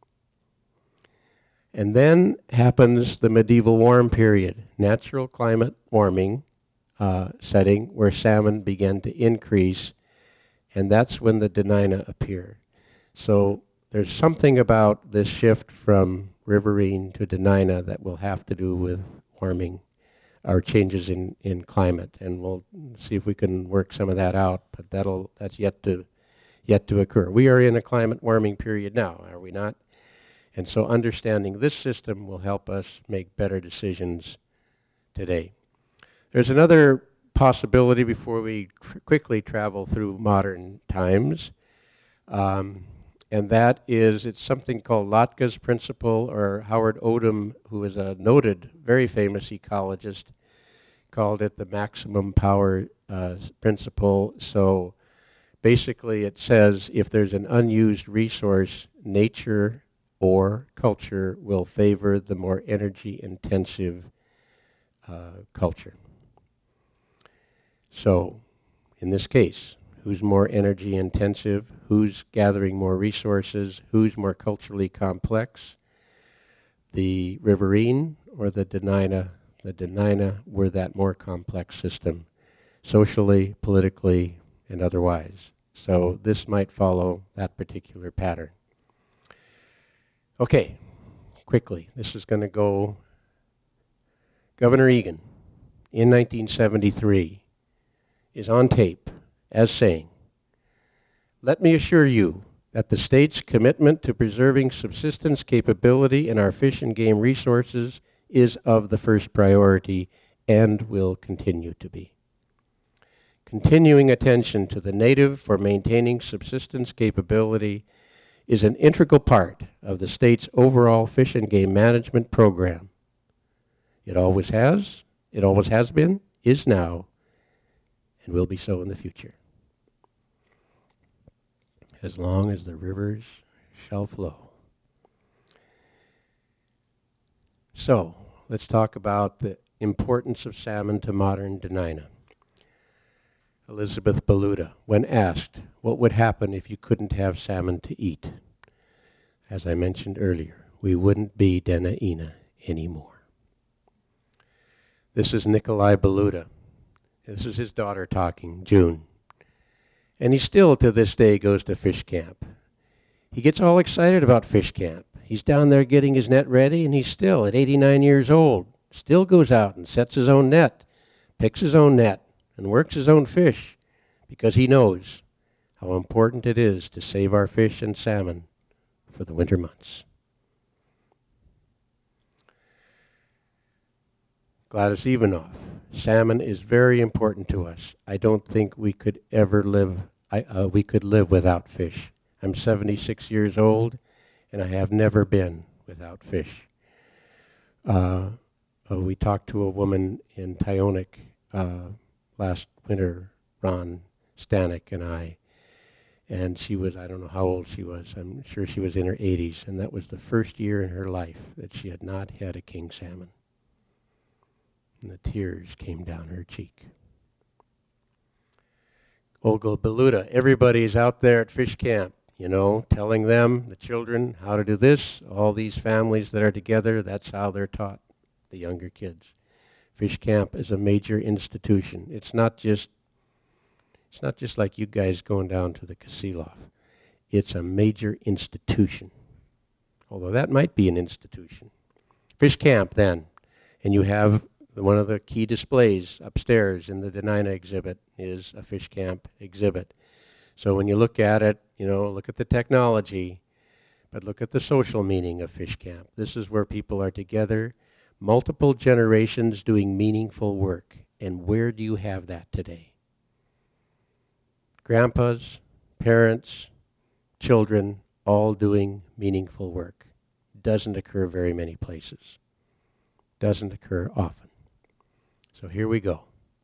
Speaker 2: And then happens the medieval warm period, natural climate warming uh, setting where salmon began to increase, and that's when the Denina appear. So there's something about this shift from riverine to Denina that will have to do with warming or changes in, in climate, and we'll see if we can work some of that out, but that'll, that's yet to, yet to occur. We are in a climate warming period now, are we not? And so understanding this system will help us make better decisions today. There's another possibility before we tr quickly travel through modern times, um, and that is it's something called Lotka's principle, or Howard Odum, who is a noted, very famous ecologist, called it the maximum power uh, principle. So basically it says if there's an unused resource, nature or culture will favor the more energy intensive uh, culture. So in this case, who's more energy intensive, who's gathering more resources, who's more culturally complex, the riverine or the Denina? The Denina were that more complex system, socially, politically, and otherwise. So this might follow that particular pattern. Okay, quickly, this is going to go. Governor Egan, in nineteen seventy-three, is on tape as saying, "Let me assure you that the state's commitment to preserving subsistence capability in our fish and game resources is of the first priority and will continue to be. Continuing attention to the native for maintaining subsistence capability is an integral part of the state's overall fish and game management program. It always has, it always has been, is now, and will be so in the future. As long as the rivers shall flow." So, let's talk about the importance of salmon to modern Denina. Elizabeth Baluta, when asked what would happen if you couldn't have salmon to eat, as I mentioned earlier, we wouldn't be Dena'ina anymore. This is Nikolai Baluta. This is his daughter talking, June. And he still, to this day, goes to fish camp. He gets all excited about fish camp. He's down there getting his net ready, and he's still, at eighty-nine years old, still goes out and sets his own net, picks his own net, and works his own fish, because he knows how important it is to save our fish and salmon for the winter months. Gladys Ivanoff, salmon is very important to us. I don't think we could ever live, I, uh, we could live without fish. I'm seventy-six years old, and I have never been without fish. Uh, uh, we talked to a woman in Tyonek uh, last winter, Ron Stanek and I, and she was, I don't know how old she was, I'm sure she was in her eighties, and that was the first year in her life that she had not had a king salmon. And the tears came down her cheek. Olga Baluta, everybody's out there at fish camp, you know, telling them, the children, how to do this. All these families that are together, that's how they're taught, the younger kids. Fish Camp is a major institution. It's not just it's not just like you guys going down to the Kasilof. It's a major institution. Although that might be an institution. Fish Camp then, and you have one of the key displays upstairs in the Denina exhibit is a Fish Camp exhibit. So when you look at it, you know, look at the technology, but look at the social meaning of Fish Camp. This is where people are together, multiple generations doing meaningful work. And where do you have that today? Grandpas, parents, children, all doing meaningful work. Doesn't occur very many places. Doesn't occur often. So here we go.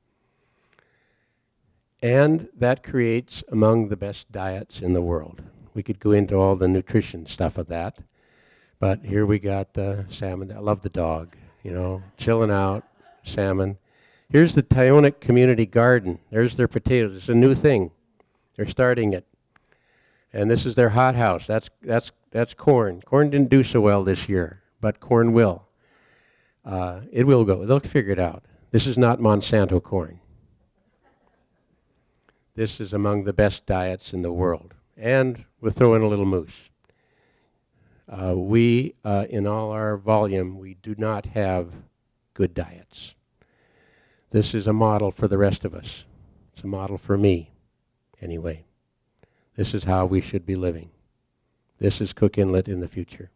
Speaker 2: And that creates among the best diets in the world. We could go into all the nutrition stuff of that, but here we got the salmon. I love the dog, you know, chilling out, salmon. Here's the Tyonek Community Garden. There's their potatoes. It's a new thing. They're starting it. And this is their hothouse. That's that's that's corn. Corn didn't do so well this year, but corn will. Uh, it will go. They'll figure it out. This is not Monsanto corn. This is among the best diets in the world. And we'll throw in a little moose. Uh, we, uh, in all our volume, we do not have good diets. This is a model for the rest of us. It's a model for me, anyway. This is how we should be living. This is Cook Inlet in the future.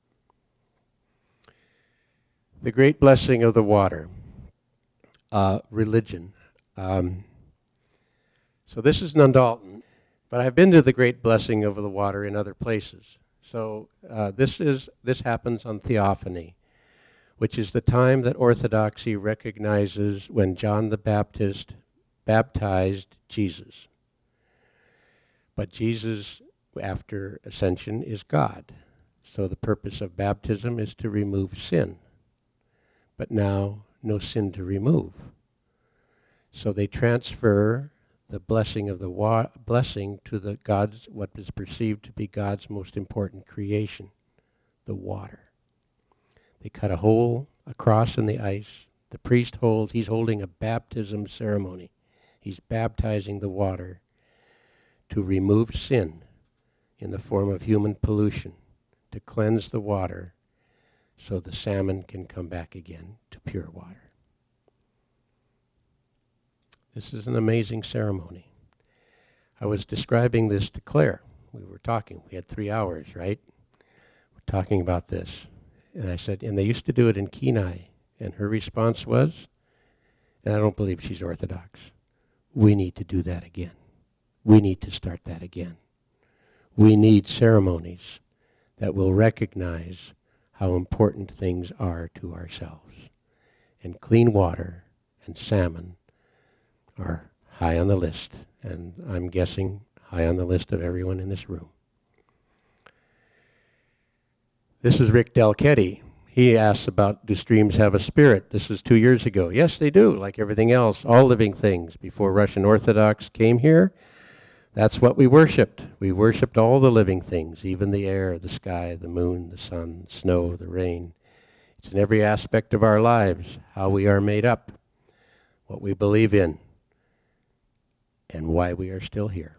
Speaker 2: The great blessing of the water. Uh, religion. Um, so this is Nundalton, but I've been to the great blessing of the water in other places. So uh, this is this happens on Theophany, which is the time that Orthodoxy recognizes when John the Baptist baptized Jesus. But Jesus, after ascension, is God. So the purpose of baptism is to remove sin. But now, no sin to remove. So they transfer the blessing of the wa- blessing to the God's, what is perceived to be God's most important creation, the water. They cut a hole, a cross in the ice. The priest holds, he's holding a baptism ceremony. He's baptizing the water to remove sin in the form of human pollution, to cleanse the water so the salmon can come back again to pure water. This is an amazing ceremony. I was describing this to Claire. We were talking. We had three hours, right? We're talking about this. And I said, and they used to do it in Kenai. And her response was, and I don't believe she's Orthodox, we need to do that again. We need to start that again. We need ceremonies that will recognize how important things are to ourselves. And clean water and salmon are high on the list, and I'm guessing high on the list of everyone in this room. This is Rick Delketti. He asks about, do streams have a spirit? This is two years ago. Yes, they do, like everything else, all living things. Before Russian Orthodox came here, that's what we worshipped. We worshipped all the living things, even the air, the sky, the moon, the sun, the snow, the rain. It's in every aspect of our lives, how we are made up, what we believe in, and why we are still here.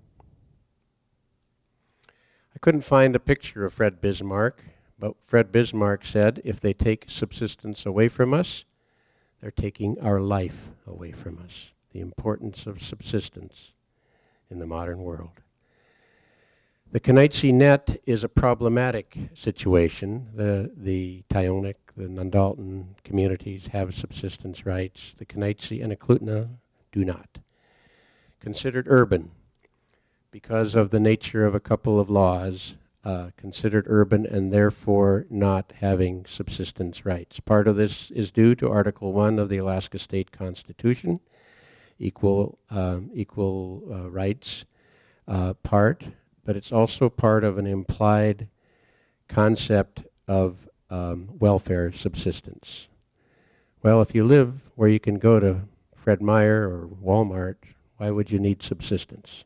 Speaker 2: I couldn't find a picture of Fred Bismarck, but Fred Bismarck said, if they take subsistence away from us, they're taking our life away from us. The importance of subsistence in the modern world. The Kenaitze net is a problematic situation. The, the Tyonek, the Nundalton communities have subsistence rights. The Kenaitze and Eklutna do not. Considered urban because of the nature of a couple of laws, uh, considered urban and therefore not having subsistence rights. Part of this is due to Article one of the Alaska State Constitution, equal, um, equal uh, rights uh, part, but it's also part of an implied concept of um, welfare subsistence. Well, if you live where you can go to Fred Meyer or Walmart, why would you need subsistence?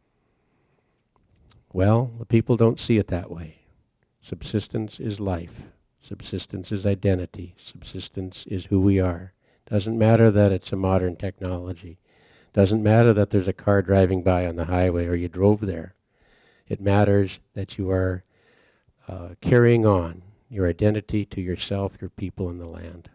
Speaker 2: Well, the people don't see it that way. Subsistence is life. Subsistence is identity. Subsistence is who we are. Doesn't matter that it's a modern technology. Doesn't matter that there's a car driving by on the highway or you drove there. It matters that you are uh, carrying on your identity to yourself, your people, and the land.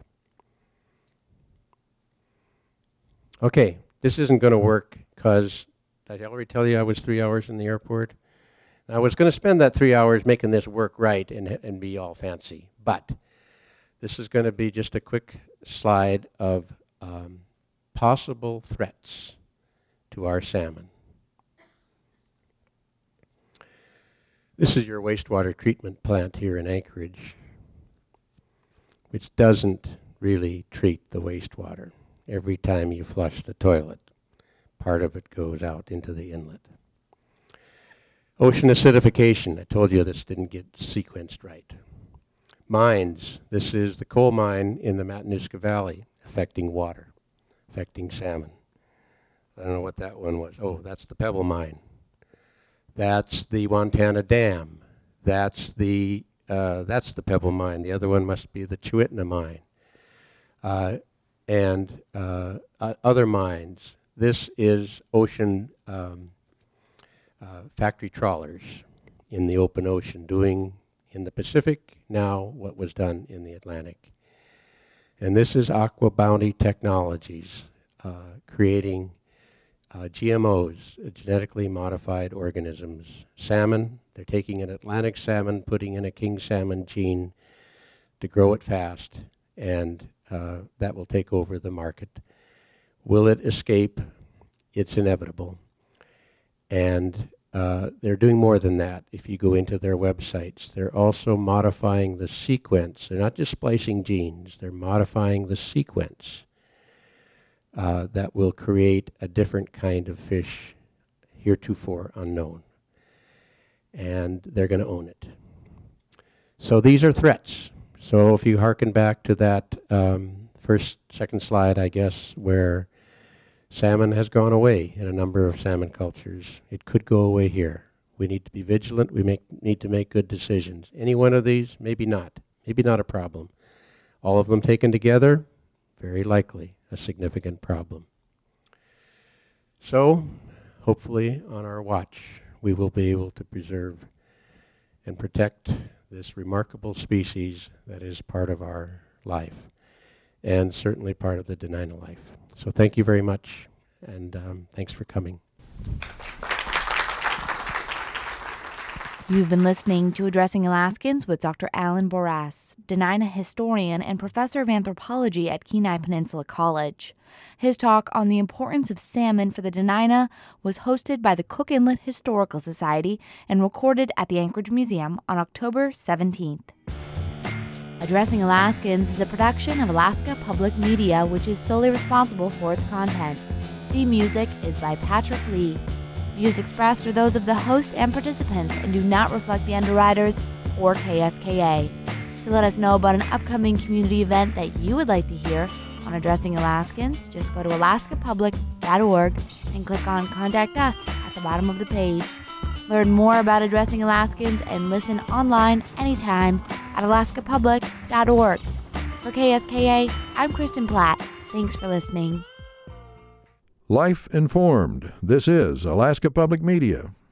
Speaker 2: Okay, this isn't going to work because, did I already tell you I was three hours in the airport? I was going to spend that three hours making this work right and, and be all fancy, but this is going to be just a quick slide of um, possible threats to our salmon. This is your wastewater treatment plant here in Anchorage, which doesn't really treat the wastewater. Every time you flush the toilet, part of it goes out into the inlet. Ocean acidification, I told you this didn't get sequenced right. Mines, this is the coal mine in the Matanuska Valley, affecting water, affecting salmon. I don't know what that one was. Oh, that's the Pebble Mine. That's the Montana Dam. That's the, uh, that's the Pebble Mine. The other one must be the Chewitna Mine. Uh, and uh, uh, other mines. This is ocean um, uh, factory trawlers in the open ocean doing in the Pacific now what was done in the Atlantic. And this is Aqua Bounty Technologies uh, creating uh, G M Os, uh, genetically modified organisms. Salmon, they're taking an Atlantic salmon, putting in a king salmon gene to grow it fast, and uh, that will take over the market. Will it escape? It's inevitable. And uh, they're doing more than that. If you go into their websites, they're also modifying the sequence. They're not just splicing genes, they're modifying the sequence uh, that will create a different kind of fish heretofore unknown. And they're going to own it. So these are threats. So if you hearken back to that um, first, second slide, I guess, where salmon has gone away in a number of salmon cultures. It could go away here. We need to be vigilant. We make, need to make good decisions. Any one of these, maybe not. Maybe not a problem. All of them taken together, very likely a significant problem. So, hopefully on our watch, we will be able to preserve and protect this remarkable species that is part of our life, and certainly part of the Dena'ina life. So thank you very much, and um, thanks for coming.
Speaker 1: You've been listening to Addressing Alaskans with Doctor Alan Boras, Dena'ina historian and professor of anthropology at Kenai Peninsula College. His talk on the importance of salmon for the Dena'ina was hosted by the Cook Inlet Historical Society and recorded at the Anchorage Museum on October seventeenth. Addressing Alaskans is a production of Alaska Public Media, which is solely responsible for its content. The music is by Patrick Lee. Views expressed are those of the host and participants and do not reflect the underwriters or K S K A. To let us know about an upcoming community event that you would like to hear on Addressing Alaskans, just go to alaska public dot org and click on Contact Us at the bottom of the page. Learn more about Addressing Alaskans and listen online anytime at alaska public dot org. For K S K A, I'm Kristen Platt. Thanks for listening.
Speaker 3: Life Informed. This is Alaska Public Media.